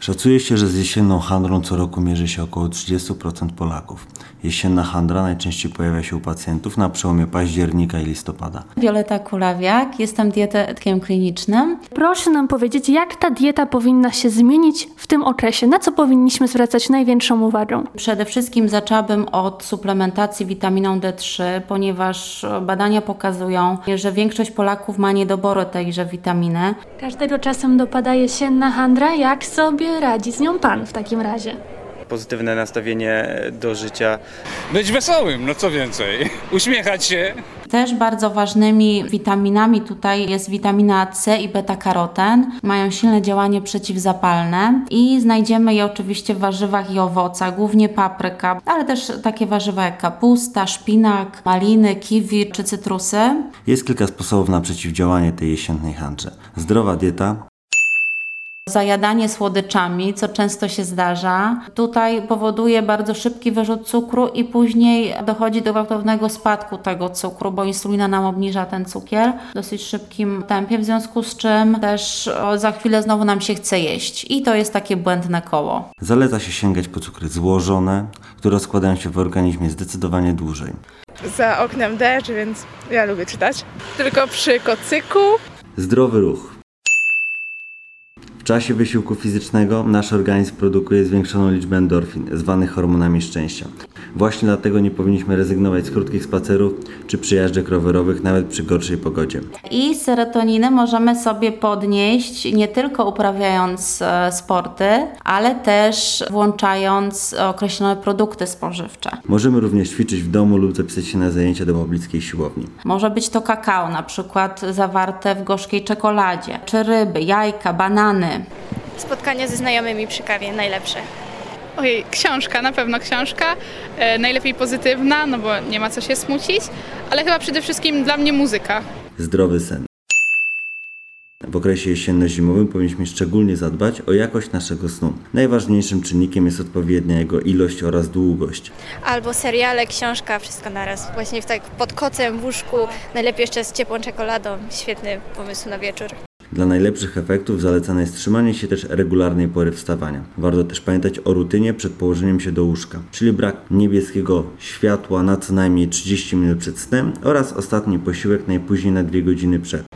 Szacuje się, że z jesienną handrą co roku mierzy się około 30% Polaków. Jesienna handra najczęściej pojawia się u pacjentów na przełomie października i listopada. Wioleta Kulawiak, jestem dietetykiem klinicznym. Proszę nam powiedzieć, jak ta dieta powinna się zmienić w tym okresie? Na co powinniśmy zwracać największą uwagę? Przede wszystkim zaczęłabym od suplementacji witaminą D3, ponieważ badania pokazują, że większość Polaków ma niedobory tejże witaminy. Każdego czasem dopada jesienna handra. Jak sobie radzi z nią Pan w takim razie? Pozytywne nastawienie do życia. Być wesołym, no co więcej. Uśmiechać się. Też bardzo ważnymi witaminami tutaj jest witamina C i beta-karoten. Mają silne działanie przeciwzapalne i znajdziemy je oczywiście w warzywach i owocach, głównie papryka, ale też takie warzywa jak kapusta, szpinak, maliny, kiwi czy cytrusy. Jest kilka sposobów na przeciwdziałanie tej jesiennej handrze. Zdrowa dieta, Zajadanie słodyczami, co często się zdarza, tutaj powoduje bardzo szybki wyrzut cukru i później dochodzi do gwałtownego spadku tego cukru, bo insulina nam obniża ten cukier w dosyć szybkim tempie, w związku z czym też za chwilę znowu nam się chce jeść i to jest takie błędne koło. zaleca się sięgać po cukry złożone, które rozkładają się w organizmie zdecydowanie dłużej. Za oknem deszcz, więc ja lubię czytać. Tylko przy kocyku. Zdrowy ruch. W czasie wysiłku fizycznego nasz organizm produkuje zwiększoną liczbę endorfin, zwanych hormonami szczęścia. Właśnie dlatego nie powinniśmy rezygnować z krótkich spacerów czy przejażdżek rowerowych nawet przy gorszej pogodzie. I serotoninę możemy sobie podnieść nie tylko uprawiając sporty, ale też włączając określone produkty spożywcze. Możemy również ćwiczyć w domu lub zapisać się na zajęcia do poblickiej siłowni. Może być to kakao, na przykład zawarte w gorzkiej czekoladzie, czy ryby, jajka, banany. Spotkania ze znajomymi przy kawie najlepsze. Ojej, książka, na pewno książka. Najlepiej pozytywna, no bo nie ma co się smucić, ale chyba przede wszystkim dla mnie muzyka. Zdrowy sen. W okresie jesienno-zimowym powinniśmy szczególnie zadbać o jakość naszego snu. Najważniejszym czynnikiem jest odpowiednia jego ilość oraz długość. Albo seriale, książka, wszystko naraz. Właśnie tak pod kocem, w łóżku, najlepiej jeszcze z ciepłą czekoladą. Świetny pomysł na wieczór. Dla najlepszych efektów zalecane jest trzymanie się też regularnej pory wstawania. Warto też pamiętać o rutynie przed położeniem się do łóżka, czyli brak niebieskiego światła na co najmniej 30 minut przed snem oraz ostatni posiłek najpóźniej na 2 godziny przed.